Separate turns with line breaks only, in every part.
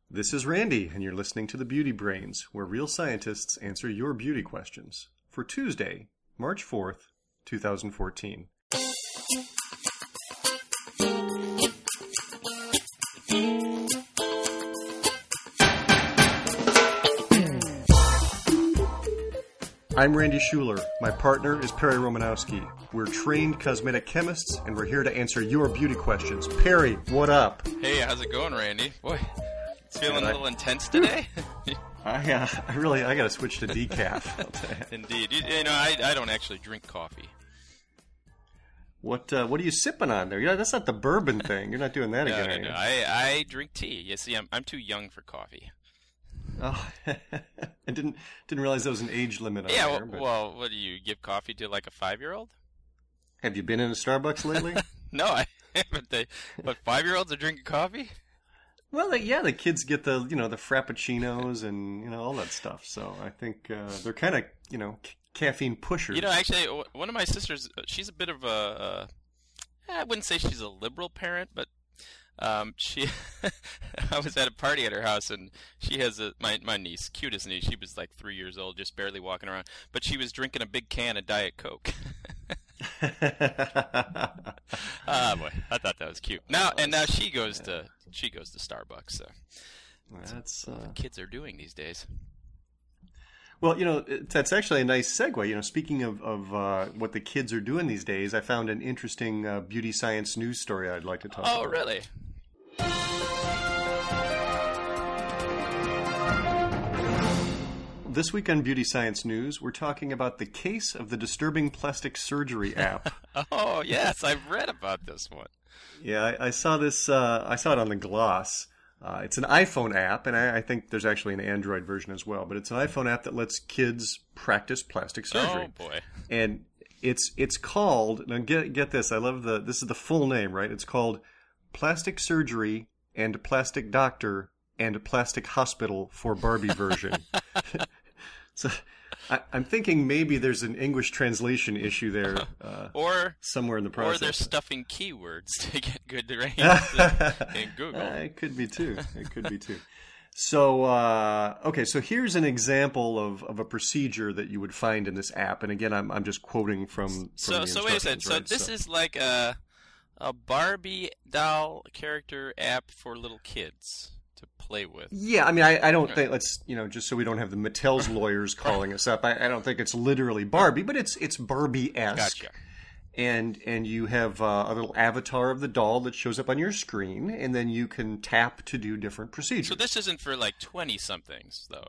This is Randy, and you're listening to The Beauty Brains, where real scientists answer your beauty questions. For Tuesday, March 4th, 2014. I'm Randy Schuler. My partner is Perry Romanowski. We're trained cosmetic chemists, and we're here to answer your beauty questions. Perry, what up?
Hey, how's it going, Randy? Boy, it's feeling a little intense today.
I gotta switch to decaf.
Indeed. You know, I don't actually drink coffee.
What are you sipping on there? Yeah, that's not the bourbon thing. You're not doing that again, are you?
No. I drink tea. You see, I'm too young for coffee.
Oh, I didn't realize there was an age limit on there.
Well, what do you give coffee to, like a 5-year-old?
Have you been in a Starbucks lately?
No, I haven't. But 5-year-olds are drinking coffee?
Well, the kids get the frappuccinos and all that stuff. So I think they're kind of caffeine pushers.
You know, actually, one of my sisters, she's a bit of I wouldn't say she's a liberal parent, but I was at a party at her house, and she has my niece, cutest niece. She was like 3 years old, just barely walking around, but she was drinking a big can of Diet Coke. Ah, boy, I thought that was cute. Now she goes to Starbucks. So
that's
what the kids are doing these days.
Well, that's actually a nice segue. Speaking of what the kids are doing these days, I found an interesting beauty science news story I'd like to talk about.
Oh, really?
This week on Beauty Science News, we're talking about the case of the disturbing plastic surgery app.
Oh, yes, I've read about this one.
Yeah, I saw this. I saw it on the Gloss. It's an iPhone app, and I think there's actually an Android version as well. But it's an iPhone app that lets kids practice plastic surgery.
Oh boy!
And it's called. Now get this. I love this is the full name, right? It's called Plastic Surgery and Plastic Doctor and Plastic Hospital for Barbie version. So I'm thinking maybe there's an English translation issue there,
or
somewhere in the process.
Or they're stuffing keywords to get good ratings in Google.
It could be too. So, okay, so here's an example of a procedure that you would find in this app, and again, I'm just quoting from the
So wait a second.
Right?
So this is like a Barbie doll character app for little kids to play with.
Yeah, I mean, I don't think, let's, just so we don't have the Mattel's lawyers calling us up, I don't think it's literally Barbie, but it's Barbie-esque.
Gotcha.
And you have a little avatar of the doll that shows up on your screen, and then you can tap to do different procedures.
So this isn't for like 20-somethings, though.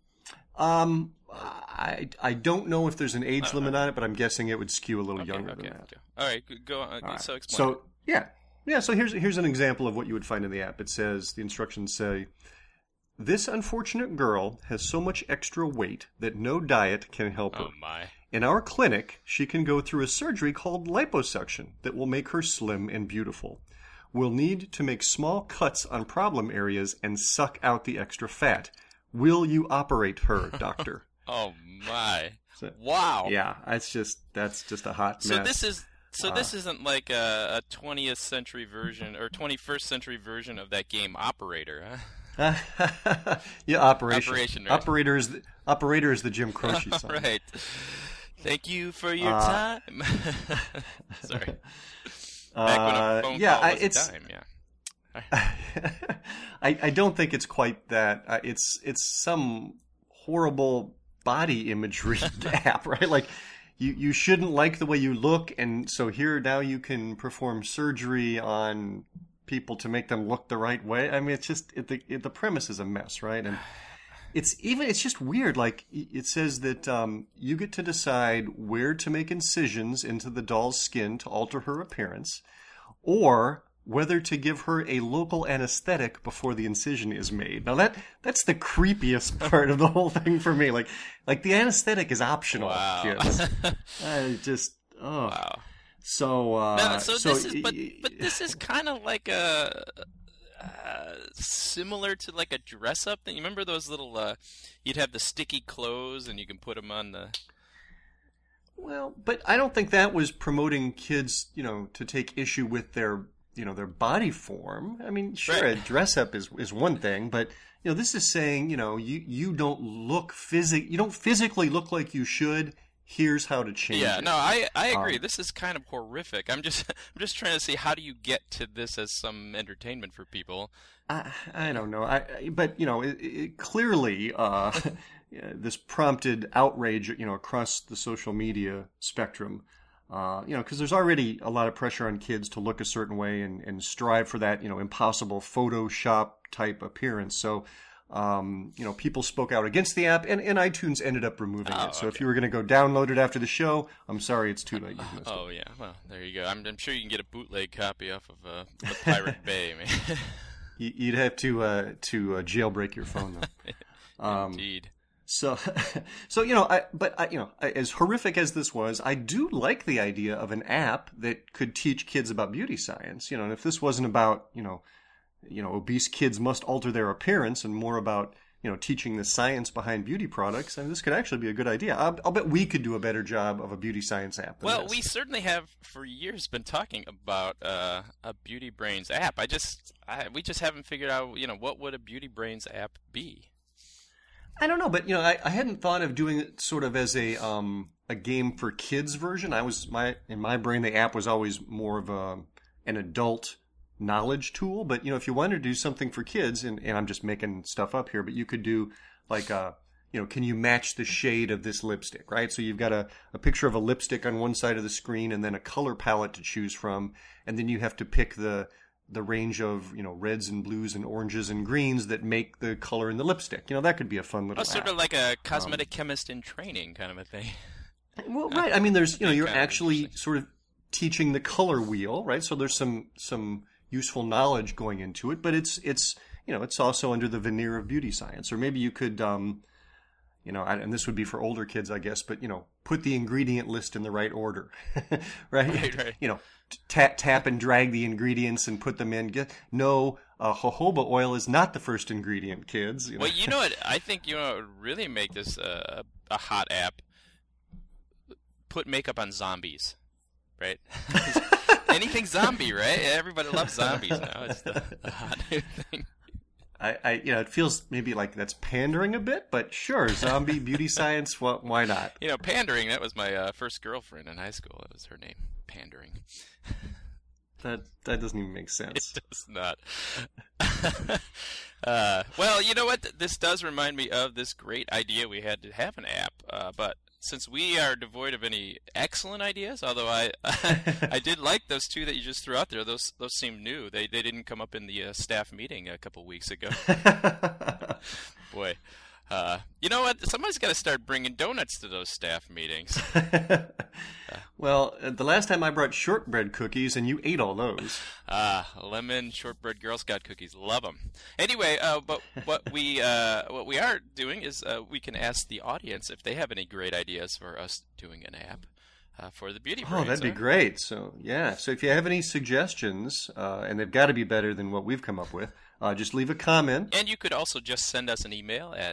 I don't know if there's an age limit on it, but I'm guessing it would skew a little younger than that.
Okay. All right, go on.
All right.
So explain.
So yeah. So here's an example of what you would find in the app. It says, the instructions say, "This unfortunate girl has so much extra weight that no diet can help her.
Oh my!
In our clinic, she can go through a surgery called liposuction that will make her slim and beautiful. We'll need to make small cuts on problem areas and suck out the extra fat. Will you operate her, doctor?"
Oh my! Wow!
Yeah, that's just a hot mess.
This isn't like a 20th century version or 21st century version of that game Operator, huh?
Yeah, Operation.
Right?
Operator is the Jim Croce song.
Right. Thank you for your time. Sorry. Back when a phone call was a dime, yeah.
I don't think it's quite that. It's some horrible body imagery app, right? Like you shouldn't like the way you look, and so here now you can perform surgery on people to make them look the right way. I mean, it's just the premise is a mess, right? And it's just weird. Like it says that you get to decide where to make incisions into the doll's skin to alter her appearance, or whether to give her a local anesthetic before the incision is made. Now that's the creepiest part of the whole thing for me. Like the anesthetic is optional,
wow.
kids.
Wow.
So
this is kind of like a similar to like a dress up thing. You remember those little you'd have the sticky clothes and you can put them on the.
Well, but I don't think that was promoting kids, to take issue with their their body form. I mean, sure,
Right.
a dress up is one thing, but this is saying, you don't you don't physically look like you should. Here's how to change
Yeah,
it.
no, I agree. This is kind of horrific. I'm just trying to see how do you get to this as some entertainment for people.
I don't know. But it clearly this prompted outrage, across the social media spectrum. Because there's already a lot of pressure on kids to look a certain way and strive for that, impossible Photoshop type appearance. So, people spoke out against the app, and iTunes ended up removing it. So if you were going to go download it after the show, I'm sorry, it's too late.
Oh yeah, well there you go. I'm sure you can get a bootleg copy off of the Pirate Bay, man.
You'd have to jailbreak your phone though.
Indeed.
So, as horrific as this was, I do like the idea of an app that could teach kids about beauty science. And if this wasn't about, obese kids must alter their appearance and more about, teaching the science behind beauty products, this could actually be a good idea. I'll bet we could do a better job of a beauty science app than
Well,
this.
we certainly have for years been talking about a Beauty Brains app. We just haven't figured out, what would a Beauty Brains app be?
I don't know, but I hadn't thought of doing it sort of as a game for kids version. In my brain the app was always more of an adult knowledge tool. But if you wanted to do something for kids, and I'm just making stuff up here, but you could do like can you match the shade of this lipstick, right? So you've got a picture of a lipstick on one side of the screen, and then a color palette to choose from, and then you have to pick the range of reds and blues and oranges and greens that make the color in the lipstick. That could be a fun little app.
Sort of like a cosmetic chemist in training kind of a thing.
Well, right. I mean, there's you're
kind of
actually
interesting.
sort of teaching the color wheel, right? So there's some useful knowledge going into it, but it's also under the veneer of beauty science. Or maybe you could and this would be for older kids, I guess, but put the ingredient list in the right order, right?
Right.
Tap and drag the ingredients and put them in. Jojoba oil is not the first ingredient, kids.
Well, you know what? I think what would really make this a hot app. Put makeup on zombies, right? Anything zombie, right? Everybody loves zombies now. It's the hot new thing.
It feels maybe like that's pandering a bit, but sure, zombie beauty science. Why not?
Pandering. That was my first girlfriend in high school. That was her name. Pandering.
That doesn't even make sense.
It does not. Well, you know what? This does remind me of this great idea we had to have an app. But since we are devoid of any excellent ideas, although I did like those two that you just threw out there. Those seem new. They didn't come up in the staff meeting a couple weeks ago. Boy. You know what? Somebody's got to start bringing donuts to those staff meetings.
Well, the last time I brought shortbread cookies, and you ate all those.
Lemon shortbread Girl Scout cookies. Love them. Anyway, but what we are doing is we can ask the audience if they have any great ideas for us doing an app for the Beauty Brains.
Oh, that'd be great. So, yeah. So if you have any suggestions, and they've got to be better than what we've come up with, just leave a comment.
And you could also just send us an email at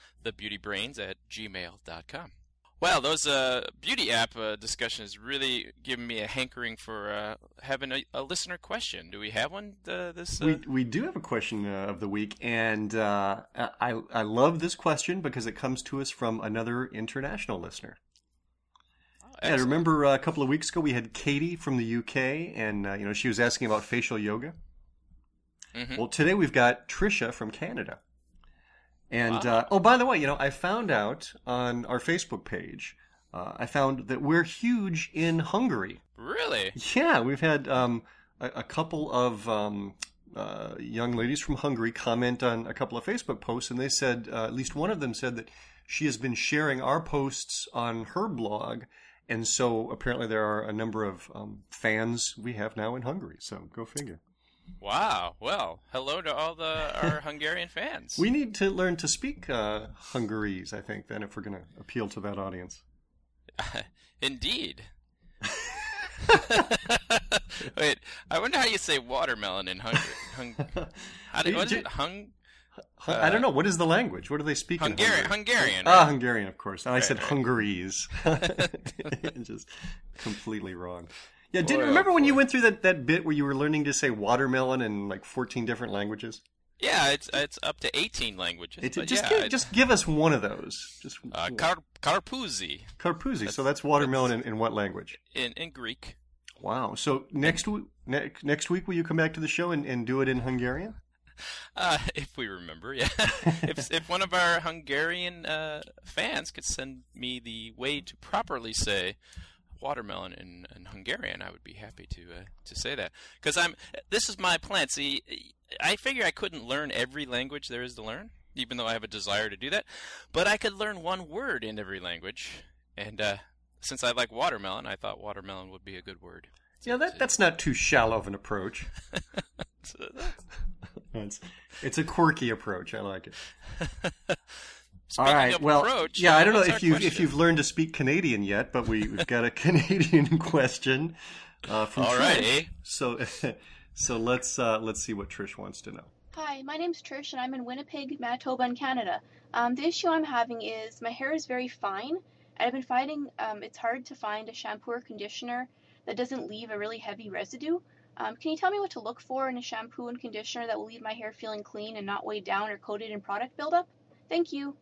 thebeautybrains@gmail.com. Well, those beauty app discussions really given me a hankering for having a listener question. Do we have one?
We do have a question of the week, and I love this question because it comes to us from another international listener. Yeah, I remember a couple of weeks ago we had Katie from the UK, and she was asking about facial yoga. Mm-hmm. Well, today we've got Tricia from Canada. And,
wow.
By the way, I found out on our Facebook page, I found that we're huge in Hungary.
Really?
Yeah, we've had a couple of young ladies from Hungary comment on a couple of Facebook posts, and they said, at least one of them said that she has been sharing our posts on her blog, and so apparently there are a number of fans we have now in Hungary, so go figure.
Wow. Well, hello to all our Hungarian fans.
We need to learn to speak Hungarese, I think, then, if we're going to appeal to that audience.
Indeed. Wait, I wonder how you say watermelon in Hungary. What is it?
I don't know. What is the language? What do they speak in Hungary?
Hungarian.
Right? Hungarian, of course. And I said
right.
Hungarese. Just completely wrong. Yeah,
Boy,
remember
oh
when you
boy.
went through that bit where you were learning to say watermelon in like 14 different languages?
Yeah, it's up to 18 languages. But
Just give us one of those. Just
Karpouzi
Karpouzi. So that's watermelon in what language?
in Greek.
Wow. So next week will you come back to the show and do it in Hungarian?
If we remember, yeah. if one of our Hungarian fans could send me the way to properly say watermelon in Hungarian, I would be happy to say that. Because this is my plan. See, I figure I couldn't learn every language there is to learn, even though I have a desire to do that. But I could learn one word in every language, and since I like watermelon, I thought watermelon would be a good word.
Yeah, that's not too shallow of an approach. It's a quirky approach. I like it. All right. Well,
approach,
yeah, I don't know
if
you've learned to speak Canadian yet, but we've got a Canadian question from
All
Trish.
right, eh?
So let's see what Trish wants to know.
Hi, my name's Trish, and I'm in Winnipeg, Manitoba, in Canada. The issue I'm having is my hair is very fine, and I've been finding it's hard to find a shampoo or conditioner that doesn't leave a really heavy residue. Can you tell me what to look for in a shampoo and conditioner that will leave my hair feeling clean and not weighed down or coated in product buildup? Thank you.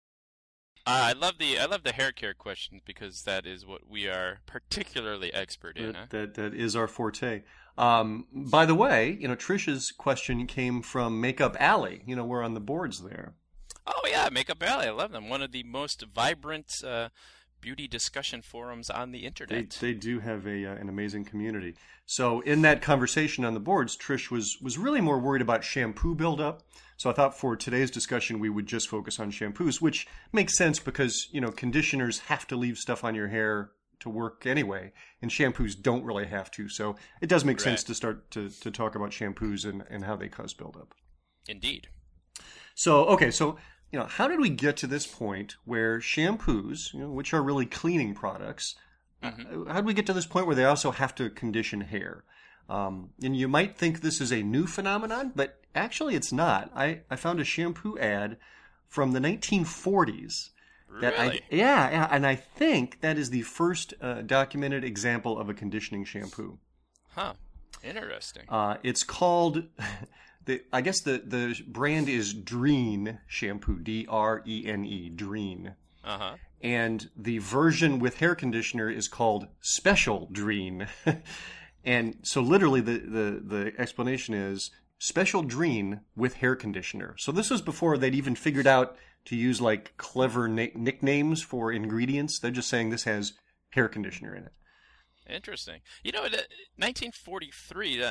I love the hair care questions because that is what we are particularly expert in.
That is our forte. By the way, Trish's question came from Makeup Alley. We're on the boards there.
Oh yeah, Makeup Alley. I love them. One of the most vibrant beauty discussion forums on the internet.
They do have an amazing community. So in that conversation on the boards, Trish was really more worried about shampoo buildup. So I thought for today's discussion, we would just focus on shampoos, which makes sense because, conditioners have to leave stuff on your hair to work anyway, and shampoos don't really have to. So it does make sense to start to talk about shampoos and how they cause buildup.
Indeed.
So, okay, how did we get to this point where shampoos, which are really cleaning products, how did we get to this point where they also have to condition hair? And you might think this is a new phenomenon, but actually it's not. I found a shampoo ad from the 1940s.
Really?
And I think that is the first documented example of a conditioning shampoo.
Huh. Interesting.
It's called... I guess the brand is Drene shampoo, Drene, Drene.
Uh-huh.
And the version with hair conditioner is called Special Drene. And so literally the explanation is Special Drene with hair conditioner. So this was before they'd even figured out to use like clever nicknames for ingredients. They're just saying this has hair conditioner in it.
Interesting. In 1943,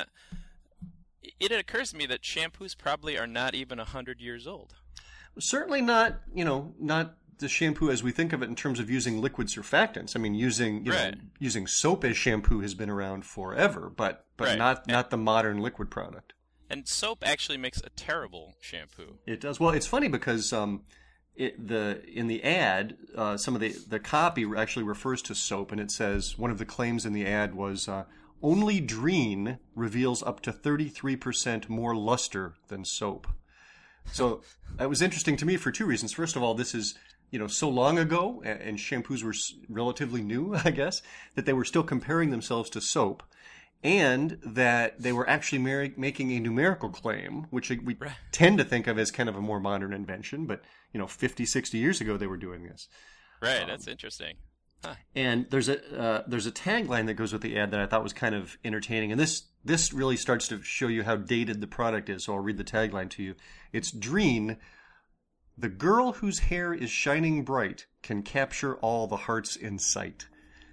it occurs to me that shampoos probably are not even 100 years old.
Certainly not, not the shampoo as we think of it in terms of using liquid surfactants. I mean, using soap as shampoo has been around forever, but not the modern liquid product.
And soap actually makes a terrible shampoo.
It does. Well, it's funny because in the ad, some of the copy actually refers to soap, and it says one of the claims in the ad was only Drene reveals up to 33% more luster than soap. So that was interesting to me for two reasons. First of all, this is so long ago, and shampoos were relatively new, I guess, that they were still comparing themselves to soap, and that they were actually making a numerical claim, which we tend to think of as kind of a more modern invention, but 50, 60 years ago they were doing this.
Right, that's interesting. Huh.
And there's a tagline that goes with the ad that I thought was kind of entertaining, and this really starts to show you how dated the product is. So I'll read the tagline to you. It's Drene, the girl whose hair is shining bright can capture all the hearts in sight.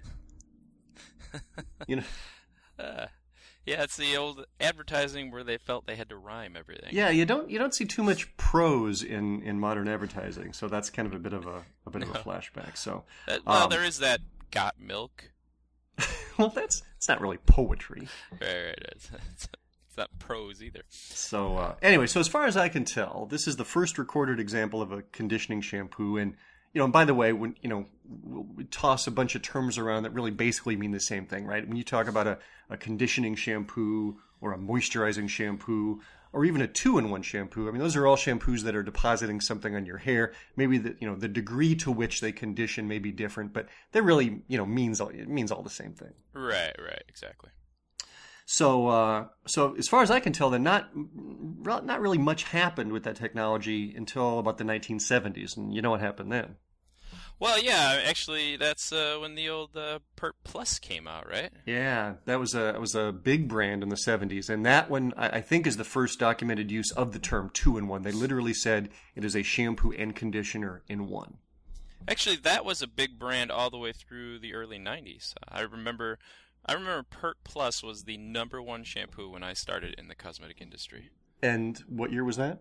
Yeah, it's the old advertising where they felt they had to rhyme everything.
Yeah, you don't see too much prose in modern advertising, so that's kind of a bit of a flashback. So
there is that got milk.
Well, it's not really poetry.
Right. It's not prose either.
So anyway, so as far as I can tell, this is the first recorded example of a conditioning shampoo, and and by the way, when we toss a bunch of terms around that really basically mean the same thing, right? When you talk about a conditioning shampoo or a moisturizing shampoo, or even a 2-in-1 shampoo. I mean, those are all shampoos that are depositing something on your hair. Maybe the degree to which they condition may be different, but they really, means all the same thing.
Right, exactly.
So as far as I can tell, then not really much happened with that technology until about the 1970s, and you know what happened then.
Well, yeah, actually, that's when the old Pert Plus came out, right?
Yeah, that was a big brand in the 70s, and that one I think is the first documented use of the term 2-in-1. They literally said it is a shampoo and conditioner in one.
Actually, that was a big brand all the way through the early 90s. I remember Pert Plus was the #1 shampoo when I started in the cosmetic industry.
And what year was that?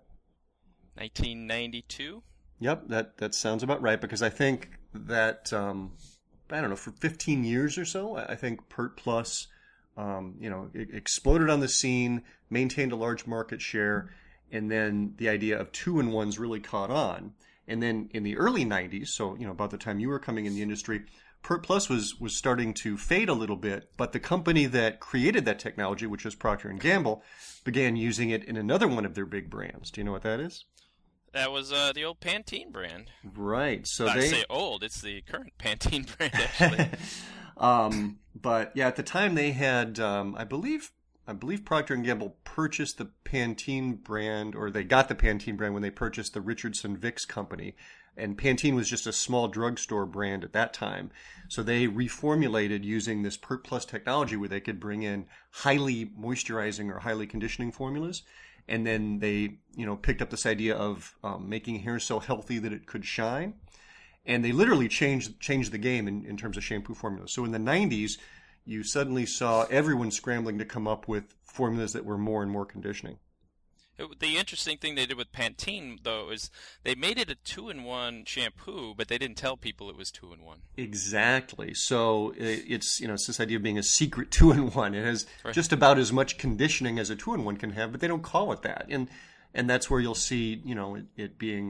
1992.
Yep, that sounds about right, because I think that, I don't know, for 15 years or so, I think Pert Plus, it exploded on the scene, maintained a large market share, and then the idea of 2-in-1s really caught on. And then in the early 90s, so, about the time you were coming in the industry, Pert Plus was starting to fade a little bit, but the company that created that technology, which was Procter & Gamble, began using it in another one of their big brands. Do you know what that is?
That was the old Pantene brand.
Right. So
I say old, it's the current Pantene brand, actually.
But yeah, at the time they had, I believe Procter & Gamble purchased the Pantene brand, or they got the Pantene brand when they purchased the Richardson Vicks company. And Pantene was just a small drugstore brand at that time. So they reformulated using this Pert Plus technology where they could bring in highly moisturizing or highly conditioning formulas. And then they, picked up this idea of making hair so healthy that it could shine. And they literally changed the game in terms of shampoo formulas. So in the 90s, you suddenly saw everyone scrambling to come up with formulas that were more and more conditioning.
The interesting thing they did with Pantene, though, is they made it a 2-in-1 shampoo, but they didn't tell people it was 2-in-1.
Exactly. So it's this idea of being a secret 2-in-1. It has just about as much conditioning as a 2-in-1 can have, but they don't call it that. And that's where you'll see it being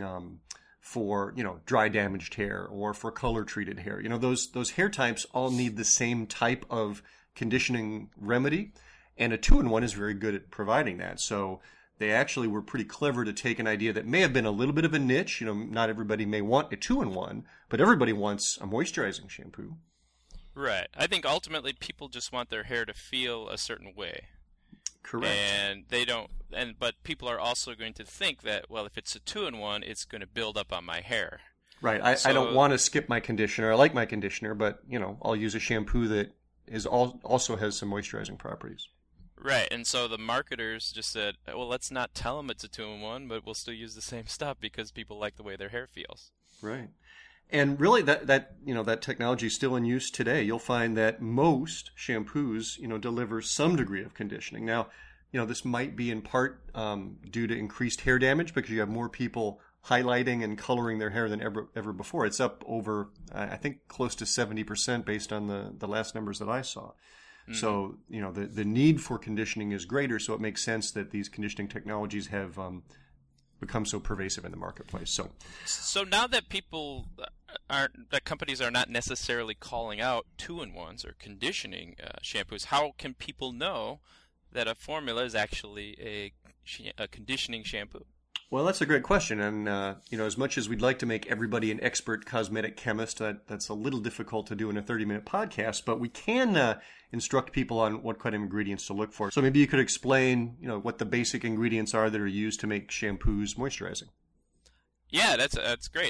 for dry damaged hair or for color treated hair. Those hair types all need the same type of conditioning remedy, and a 2-in-1 is very good at providing that. So they actually were pretty clever to take an idea that may have been a little bit of a niche. Not everybody may want a 2-in-1, but everybody wants a moisturizing shampoo.
Right. I think ultimately people just want their hair to feel a certain way.
Correct.
And they don't. But people are also going to think that, well, if it's a 2-in-1, it's going to build up on my hair.
Right. I don't want to skip my conditioner. I like my conditioner, but I'll use a shampoo that also has some moisturizing properties.
Right, and so the marketers just said, well, let's not tell them it's a 2-in-1, but we'll still use the same stuff because people like the way their hair feels.
Right. And really that technology is still in use today. You'll find that most shampoos, deliver some degree of conditioning. Now, this might be in part due to increased hair damage because you have more people highlighting and coloring their hair than ever before. It's up over, I think, close to 70% based on the last numbers that I saw. So, the need for conditioning is greater, so it makes sense that these conditioning technologies have become so pervasive in the marketplace.
So now that companies are not necessarily calling out 2-in-1s or conditioning shampoos, how can people know that a formula is actually a conditioning shampoo?
Well, that's a great question, and as much as we'd like to make everybody an expert cosmetic chemist, that's a little difficult to do in a 30-minute podcast. But we can instruct people on what kind of ingredients to look for. So maybe you could explain, what the basic ingredients are that are used to make shampoos moisturizing.
Yeah, that's great.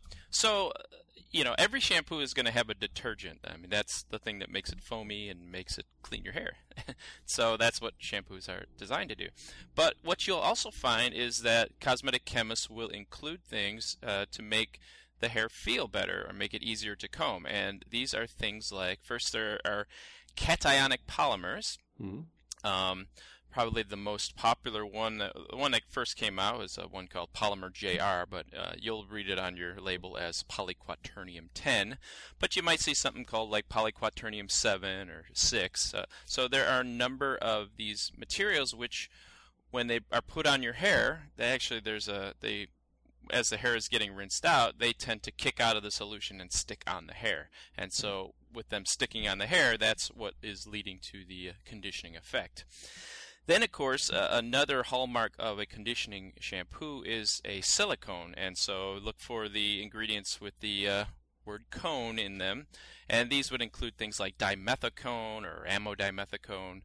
So every shampoo is going to have a detergent. I mean, that's the thing that makes it foamy and makes it clean your hair. So that's what shampoos are designed to do. But what you'll also find is that cosmetic chemists will include things to make the hair feel better or make it easier to comb. And these are things like, first, there are cationic polymers. Mm-hmm. Probably the most popular one, the one that first came out was one called Polymer JR, but you'll read it on your label as polyquaternium 10. But you might see something called like polyquaternium 7 or 6. So there are a number of these materials which, when they are put on your hair, as the hair is getting rinsed out, they tend to kick out of the solution and stick on the hair. And so with them sticking on the hair, that's what is leading to the conditioning effect. Then, of course, another hallmark of a conditioning shampoo is a silicone, and so look for the ingredients with the word cone in them, and these would include things like dimethicone or amodimethicone,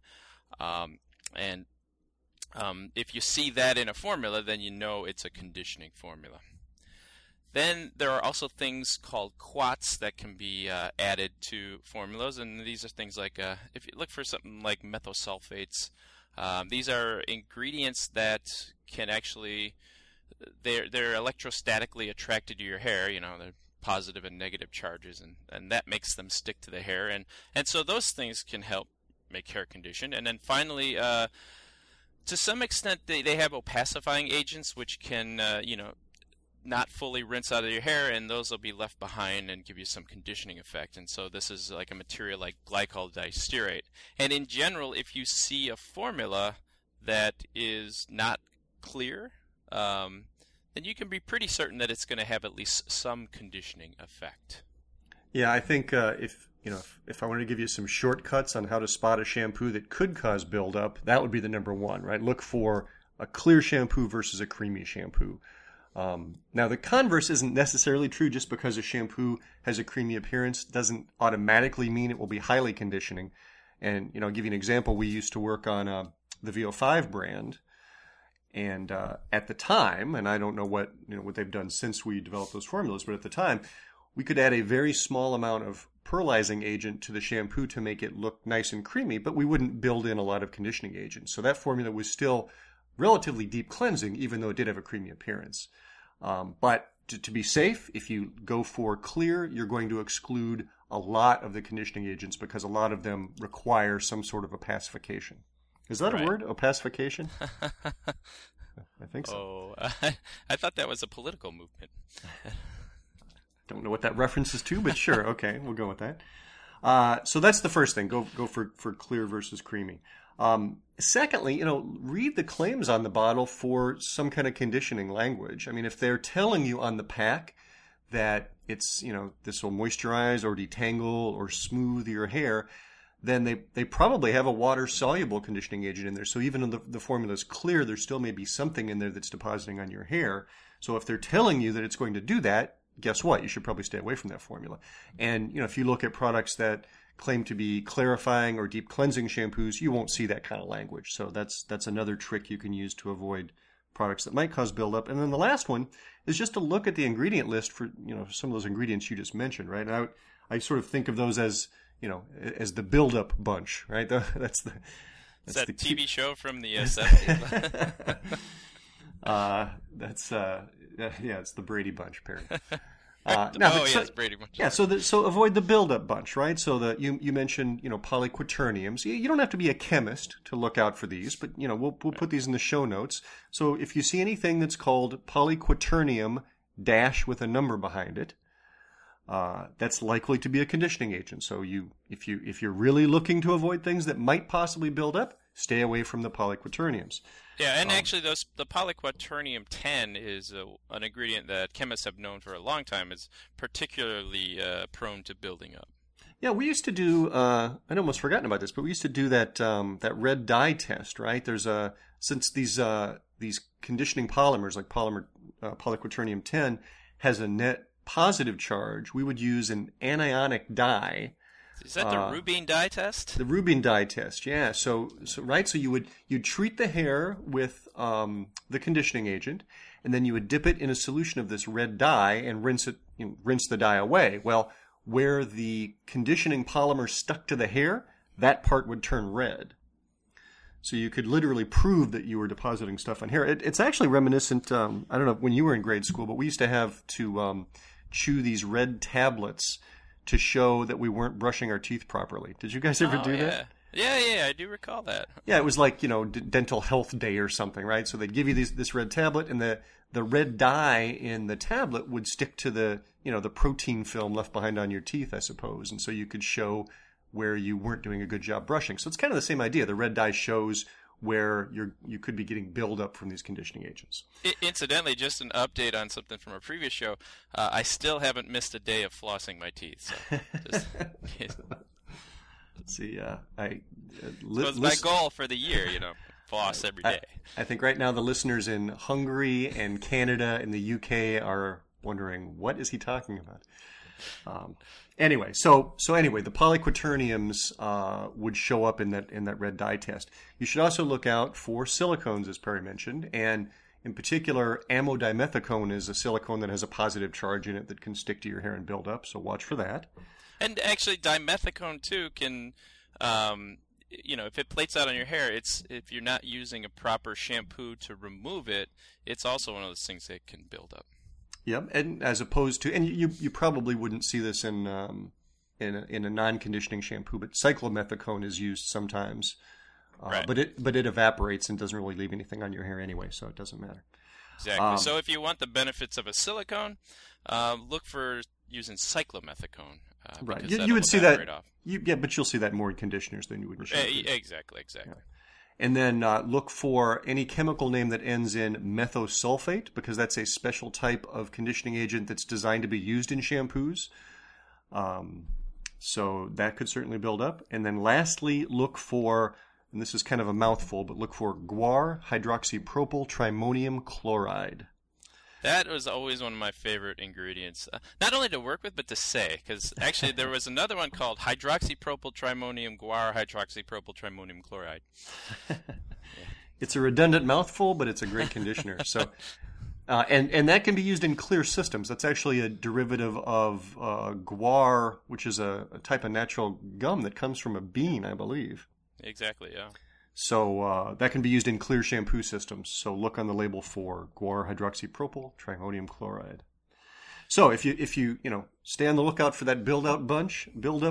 and if you see that in a formula, then you know it's a conditioning formula. Then there are also things called quats that can be added to formulas, and these are things like, if you look for something like methosulfates, these are ingredients that can actually, they're electrostatically attracted to your hair, they're positive and negative charges, and that makes them stick to the hair, and so those things can help make hair condition. And then finally, to some extent, they have opacifying agents which can, not fully rinse out of your hair, and those will be left behind and give you some conditioning effect. And so this is like a material like glycol distearate. And in general, if you see a formula that is not clear, then you can be pretty certain that it's going to have at least some conditioning effect.
Yeah, I think if I wanted to give you some shortcuts on how to spot a shampoo that could cause buildup, that would be the number one, right? Look for a clear shampoo versus a creamy shampoo. Now, the converse isn't necessarily true. Just because a shampoo has a creamy appearance doesn't automatically mean it will be highly conditioning. And, I'll give you an example. We used to work on the VO5 brand. And at the time, and I don't know what they've done since we developed those formulas, but at the time, we could add a very small amount of pearlizing agent to the shampoo to make it look nice and creamy, but we wouldn't build in a lot of conditioning agent. So that formula was still relatively deep cleansing, even though it did have a creamy appearance. But to be safe, if you go for clear, you're going to exclude a lot of the conditioning agents because a lot of them require some sort of opacification. Is that a word, opacification? I think so.
Oh, I thought that was a political movement.
Don't know what that references to, but sure, okay, we'll go with that. So that's the first thing. Go for clear versus creamy. Secondly, read the claims on the bottle for some kind of conditioning language. I mean, if they're telling you on the pack that it's, this will moisturize or detangle or smooth your hair, then they probably have a water-soluble conditioning agent in there. So even though the formula is clear, there still may be something in there that's depositing on your hair. So if they're telling you that it's going to do that, guess what? You should probably stay away from that formula. And, if you look at products that claim to be clarifying or deep cleansing shampoos, you won't see that kind of language. So that's another trick you can use to avoid products that might cause buildup. And then the last one is just to look at the ingredient list for, some of those ingredients you just mentioned, right? And I sort of think of those as, as the buildup bunch, right? That's the
TV show from the 70s.
It's the Brady Bunch, Perry.
Yes, Brady Bunch.
Yeah, so avoid the buildup bunch, right? So you mentioned polyquaterniums. You don't have to be a chemist to look out for these, but we'll put these in the show notes. So if you see anything that's called polyquaternium dash with a number behind it, that's likely to be a conditioning agent. So if you're really looking to avoid things that might possibly build up, stay away from the polyquaterniums.
Yeah, and actually, the polyquaternium 10 is an ingredient that chemists have known for a long time is particularly prone to building up.
Yeah, we used to do. I'd almost forgotten about this, but we used to do that red dye test, right? There's since these conditioning polymers like polyquaternium 10 has a net positive charge, we would use an anionic dye.
Is that the Rubin dye test?
The Rubin dye test, yeah. So you'd treat the hair with the conditioning agent, and then you would dip it in a solution of this red dye and rinse the dye away. Well, where the conditioning polymer stuck to the hair, that part would turn red. So you could literally prove that you were depositing stuff on hair. It's actually reminiscent. I don't know when you were in grade school, but we used to have to chew these red tablets to show that we weren't brushing our teeth properly. Did you guys ever do that?
Yeah, I do recall that.
Yeah, it was like, Dental Health Day or something, right? So they'd give you this red tablet, and the red dye in the tablet would stick to the protein film left behind on your teeth, I suppose. And so you could show where you weren't doing a good job brushing. So it's kind of the same idea. The red dye shows where you could be getting buildup from these conditioning agents.
Incidentally, just an update on something from a previous show. I still haven't missed a day of flossing my teeth. So just,
let's see.
my goal for the year, floss every day.
I think right now the listeners in Hungary and Canada and the UK are wondering, what is he talking about? Anyway, so anyway, the polyquaterniums would show up in that red dye test. You should also look out for silicones, as Perry mentioned, and in particular, amodimethicone is a silicone that has a positive charge in it that can stick to your hair and build up. So watch for that.
And actually, dimethicone too can, if it plates out on your hair, if you're not using a proper shampoo to remove it, it's also one of those things that can build up.
Yep, and as opposed to, and you probably wouldn't see this in a non-conditioning shampoo, but cyclomethicone is used sometimes,
right.
but it evaporates and doesn't really leave anything on your hair anyway, so it doesn't matter.
Exactly. So if you want the benefits of a silicone, look for using cyclomethicone.
Right, you would see that. But you'll see that more in conditioners than you would in shampoos.
Exactly. Yeah.
And then look for any chemical name that ends in methosulfate, because that's a special type of conditioning agent that's designed to be used in shampoos. So that could certainly build up. And then lastly, look for, and this is kind of a mouthful, but look for guar hydroxypropyl trimonium chloride.
That was always one of my favorite ingredients, not only to work with, but to say, because actually there was another one called hydroxypropyl trimonium guar hydroxypropyl trimonium chloride. Yeah.
It's a redundant mouthful, but it's a great conditioner. So, and that can be used in clear systems. That's actually a derivative of guar, which is a type of natural gum that comes from a bean, I believe.
Exactly, yeah.
So that can be used in clear shampoo systems. So look on the label for guar hydroxypropyl trimonium chloride. So if you stay on the lookout for that build up bunch,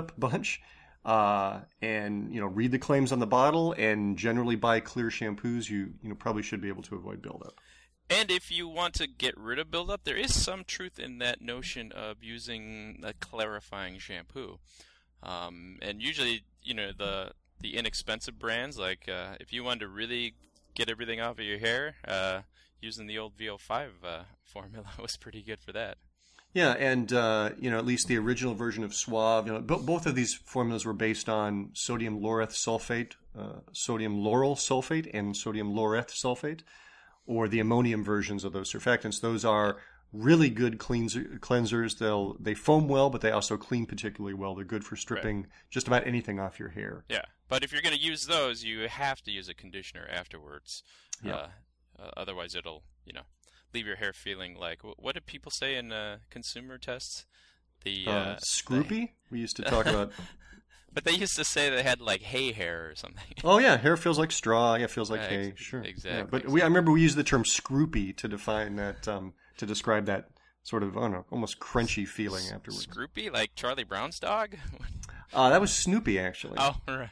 and read the claims on the bottle and generally buy clear shampoos, you probably should be able to avoid buildup.
And if you want to get rid of buildup, there is some truth in that notion of using a clarifying shampoo. And usually, the inexpensive brands, like if you wanted to really get everything off of your hair, using the old VO5 formula was pretty good for that.
Yeah, and at least the original version of Suave, both of these formulas were based on sodium laureth sulfate, sodium lauryl sulfate, and sodium laureth sulfate, or the ammonium versions of those surfactants. Those are really good cleansers. They foam well, but they also clean particularly well. They're good for stripping just about anything off your hair.
Yeah, but if you're going to use those, you have to use a conditioner afterwards.
Yeah.
Otherwise, it'll leave your hair feeling like, what did people say in consumer tests?
Scroopy? We used to talk about.
But they used to say they had like hay hair or something.
Oh yeah, hair feels like straw. Yeah, feels like hay. Sure.
Exactly.
Yeah, but I remember we used the term scroopy to define that, to describe that sort of, I don't know, almost crunchy feeling afterwards.
Scroopy, like Charlie Brown's dog?
That was Snoopy, actually.
Oh, right.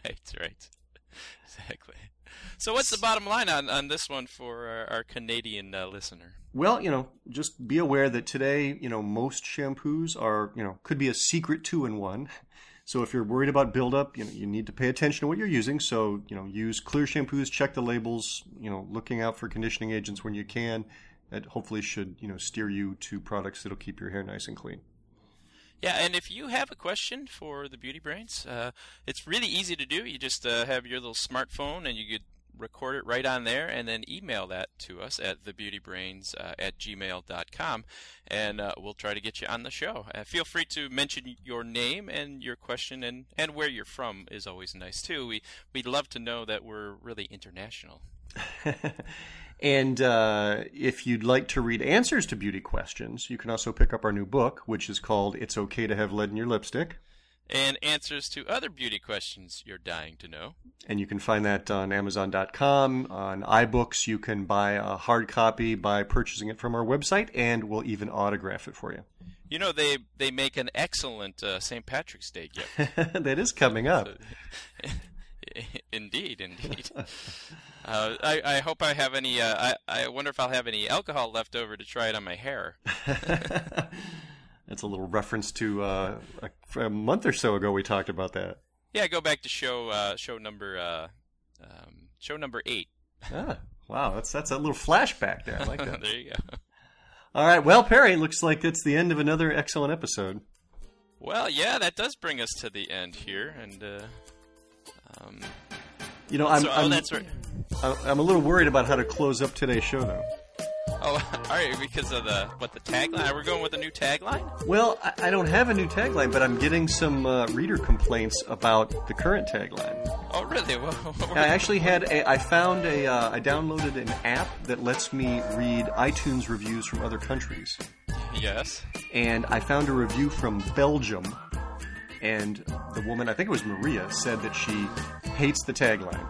Exactly. So what's the bottom line on this one for our Canadian listener?
Well, just be aware that today, most shampoos are, could be a secret 2-in-1. So if you're worried about buildup, you need to pay attention to what you're using. So, use clear shampoos, check the labels, looking out for conditioning agents when you can. That hopefully should, steer you to products that'll keep your hair nice and clean.
Yeah, and if you have a question for the Beauty Brains, it's really easy to do. You just have your little smartphone and you could record it right on there and then email that to us at thebeautybrains@gmail.com, and we'll try to get you on the show. Feel free to mention your name and your question, and where you're from is always nice too. We'd love to know that we're really international.
And if you'd like to read answers to beauty questions, you can also pick up our new book, which is called It's Okay to Have Lead in Your Lipstick.
And answers to other beauty questions you're dying to know.
And you can find that on Amazon.com. On iBooks, you can buy a hard copy by purchasing it from our website, and we'll even autograph it for you.
They make an excellent St. Patrick's Day gift.
That is coming up.
Indeed. I hope I have any. I wonder if I'll have any alcohol left over to try it on my hair.
That's a little reference to a month or so ago we talked about that.
Yeah, go back to show number 8.
Ah, wow, that's a little flashback there. I like that.
There you go.
All right, well, Perry, looks like it's the end of another excellent episode.
Well, yeah, that does bring us to the end here, and
that's right. I'm a little worried about how to close up today's show, though.
Oh, all right, because of the tagline? We're going with a new tagline?
Well, I don't have a new tagline, but I'm getting some reader complaints about the current tagline.
Oh, really?
I actually I downloaded an app that lets me read iTunes reviews from other countries.
Yes.
And I found a review from Belgium, and the woman, I think it was Maria, said that she hates the tagline.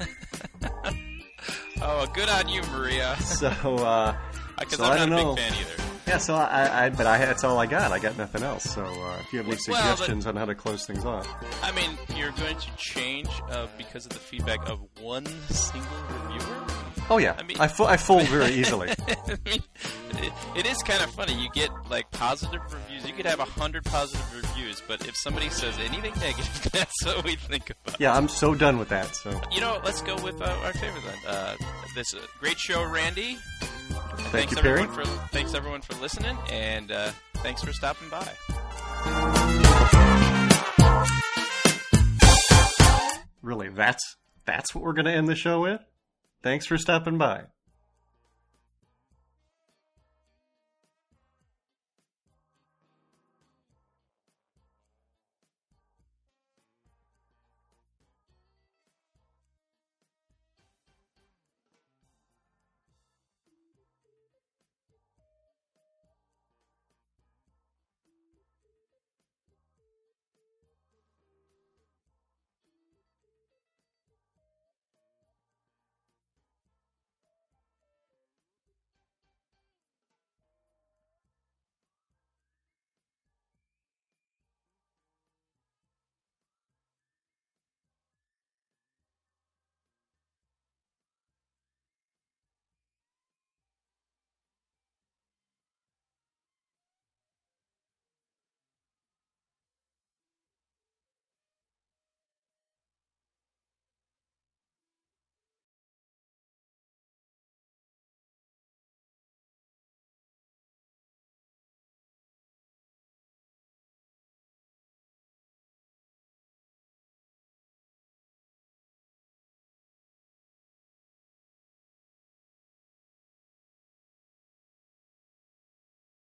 Oh, good on you, Maria.
So,
because
I
I'm
don't
not
know.
a big fan either.
Yeah, so that's all I got. I got nothing else. So, if you have any suggestions on how to close things off.
I mean, you're going to change because of the feedback of one single reviewer?
Oh, yeah.
I mean,
I fold very easily.
I mean, it is kind of funny. You get, like, positive reviews. You could have 100 positive reviews, but if somebody says anything negative, that's what we think about.
Yeah, I'm so done with that. So,
let's go with our favorite then. This great show, Randy.
Thank you, Perry.
Thanks, everyone, for listening, and thanks for stopping by.
Really, that's what we're going to end the show with? Thanks for stopping by.